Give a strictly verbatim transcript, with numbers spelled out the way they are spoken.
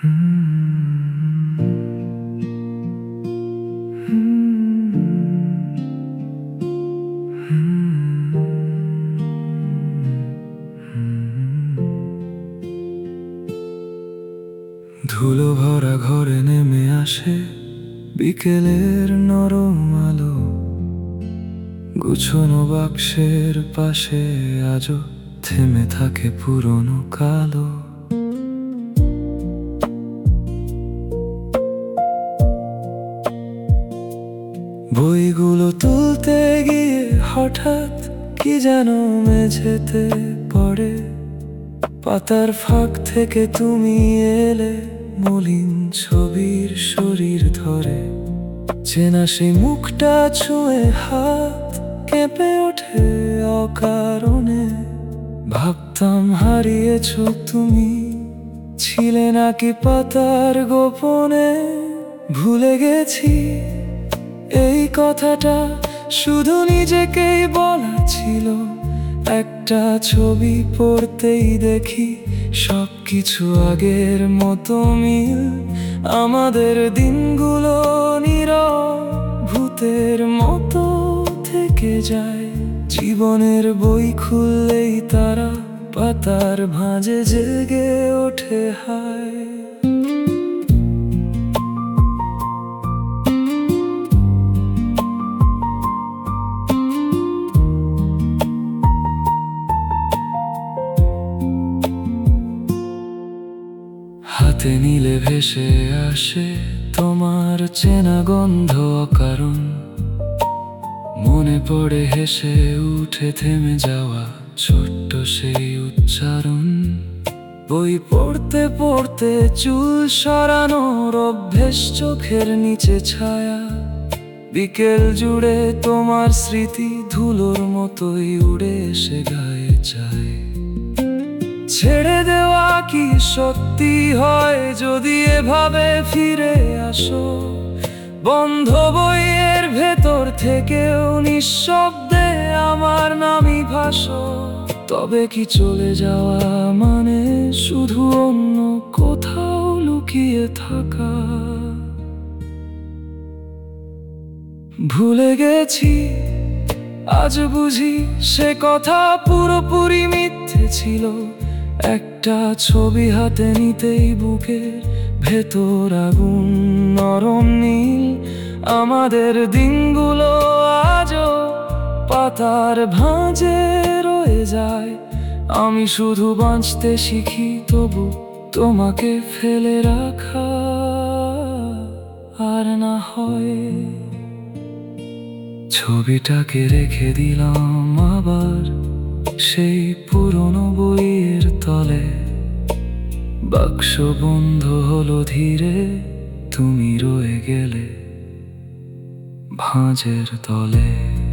ধুলো ভরা ঘরে নেমে আসে বিকেলের নরম আলো, গুছানো বাক্সের পাশে আজও থেমে থাকে পুরনো কালো। বইগুলো তুলতে গিয়ে হঠাৎ কি যেন মেঝেতে পড়ে, পাতার ফাঁক থেকে তুমি এলে মলিন ছবির শরীর ধরে। চেনা সেই মুখটা ছুঁয়ে হাত কেঁপে ওঠে অকারণে। ভাবতাম হারিয়েছ তুমি, ছিলে নাকি পাতার গোপনে। ভুলে গেছি এই কথাটা শুধু নিজেকেই বলা ছিল। একটা ছবি পড়তেই দেখি সবকিছু আগের মতো মিল। আমাদের দিনগুলো নীরব ভূতের মতো থেকে যায়। জীবনের বই খুললেই তারা পাতার ভাঁজে জেগে ওঠে হায়। হাতে নিলে ভেসে আসে তোমার চেনা গন্ধ অকারণ। মনে পড়ে হেসে উঠে থেমে যাওয়া ছোট্ট সেই উচ্চারণ। বই পড়তে পড়তে চুল সরানোর অভ্যেস, চোখের নিচে ছায়া। বিকেল জুড়ে তোমার স্মৃতি ধুলোর মতোই উড়ে এসে গায়ে যায়। ছেড়ে দেওয়া কি সত্যি হয় যদি এভাবে ফিরে আসো? বন্ধ বইয়ের ভেতর থেকেও নিঃশব্দে আমার নামই ভাসো। তবে কি চলে যাওয়া মানে শুধু অন্য কোথাও লুকিয়ে থাকা? ভুলে গেছি আজ বুঝি সে কথা পুরোপুরি মিথ্যে ছিল। একটা ছবি হাতে নিতেই বুকের ভেতর আগুন নরম নীল। আমাদের দিনগুলো আজও পাতার ভাঁজে রয়ে যায়। আমি শুধু বাঁচতে শিখি তবু তোমাকে ফেলে রাখা আর না হয়। ছবিটাকে রেখে দিলাম আবার সেই পুরনো বইয়ের তলে। বাক্স বন্ধ হলো ধীরে, তুমি রয়ে গেলে ভাঁজের তলে।